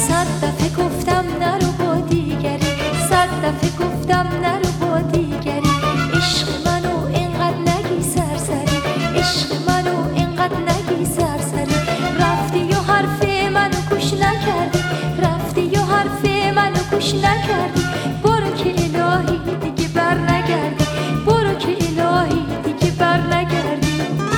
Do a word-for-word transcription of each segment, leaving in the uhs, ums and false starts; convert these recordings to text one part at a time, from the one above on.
صد دفعه گفتم نرو با دیگری، صد دفعه گفتم نرو با دیگری. عشق منو اینقدر نگی سرسری، عشق منو اینقدر نگی سرسری. رفتی و حرف منو گوش نکردی، رفتی و حرف منو گوش نکردی. برو که الهی دیگه بر نگردی، برو که الهی دیگه بر نگردی.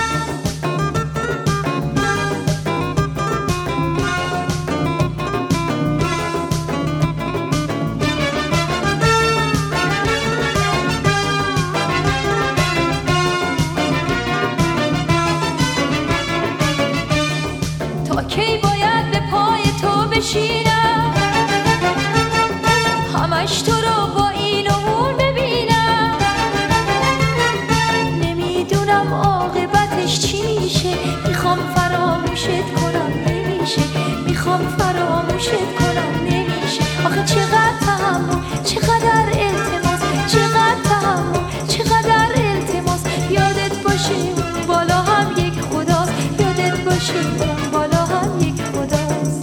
تا کی باید به پای تو بشینم، همش تو رو با این و اون ببینم. نمیدونم عاقبتش چی میشه، میخوام فراموشت کنم نمیشه، میخوام فراموشت کنم نمیشه. آخه چقدر تحمل، چقدر التماس، چقدر تحمل، چقدر التماس. یادت باشه اون بالا هم یک خداست، یادت باشه اون بالا هم یک خداست.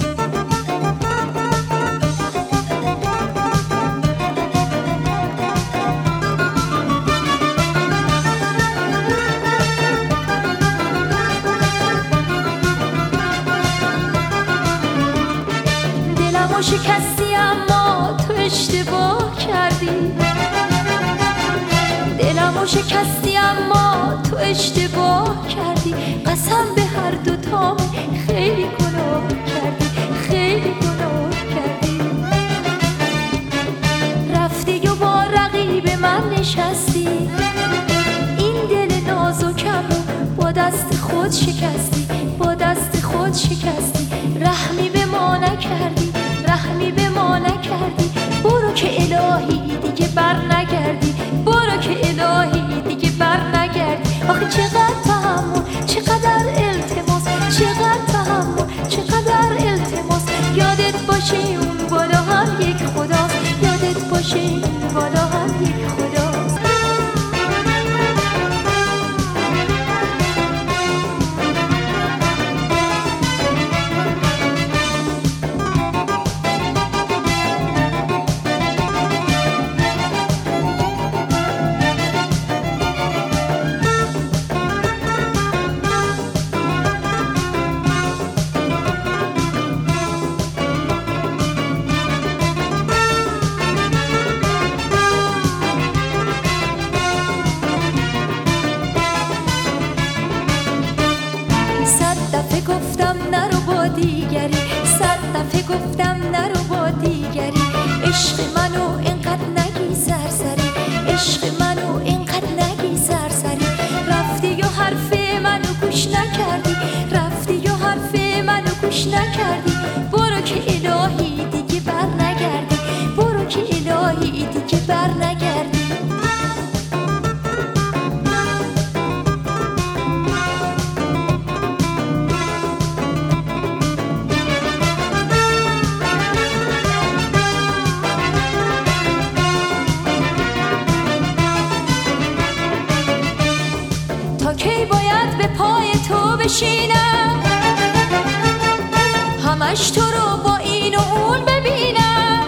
دلمو شکستی اما تو اشتباه کردی، دلمو شکستی اما تو اشتباه کردی. قسم به هر دو تام خیلی گناه کردی، خیلی گناه کردی. رفتی و با رقیب من نشستی، این دل نازکم رو با دست خود شکستی، با دست خود شکستی. رحمی به ما نکردی، رحمی به ما نکردی. برو که الهی دیگه بر نگردی، برو که الهی دیگه بر نگردی. آخه چقدر تحمل، چقدر التماس، چقدر تحمل، چقدر التماس. یادت باشه اون بالا هم یک خداست، یادت باشه اون بالا هم یک خداست. گفتم نرو با دیگری، صد دفعه گفتم نرو با دیگری. عشق منو اینقدر نگی سرسری، عشق منو اینقدر نگی سرسری. رفتی و حرف منو گوش نکردی، رفتی و حرف منو گوش نکردی. برو که الهی دیگه بر نگردی، برو که الهی دیگه بر نگردی. تا کی باید به پای تو بشینم، همش تو رو با این و اون ببینم.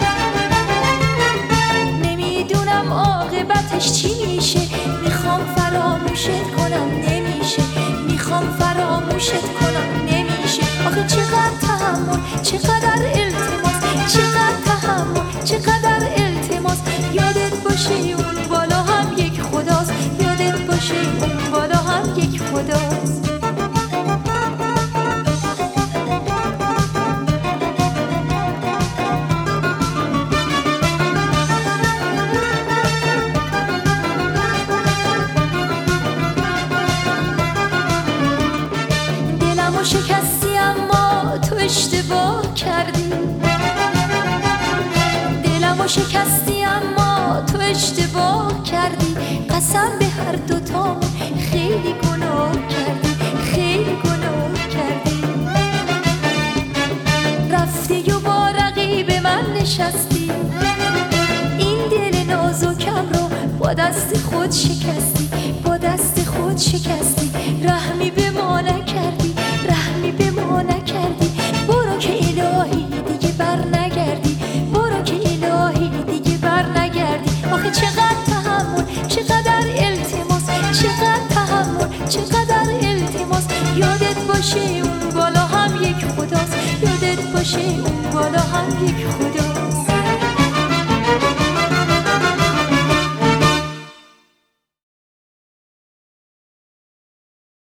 نمیدونم عاقبتش چی میشه، میخوام فراموشت کنم نمیشه، میخوام فراموشت کنم نمیشه. آخه چقدر تحمل، چقدر التماس، چقدر تحمل، چقدر التماس. یادت باشه اون بالا هم یک خداست، یادت باشه اون بالا هم یک خداست. دلمو شکستی اما تو اشتباه کردی، دلمو شکستی اما تو اشتباه کردی. قسم به هر دو تام خیلی گناه کردی، خیلی گناه کردی. رفتی و با رقیب من نشستی، این دل نازکم رو با دست خود شکستی، با دست خود شکستی. رحمی به ما نکردی، رحمی به ما نکردی. برو که الهی دیگه بر باشه اون بالا هم یک خداست، یادت باشه اون بالا هم یک خداست.